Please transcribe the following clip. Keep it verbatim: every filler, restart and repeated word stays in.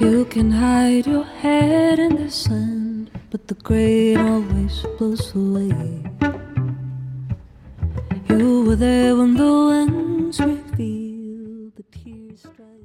You can hide your head in the sand, but the grain always blows away. You were there when the winds revealed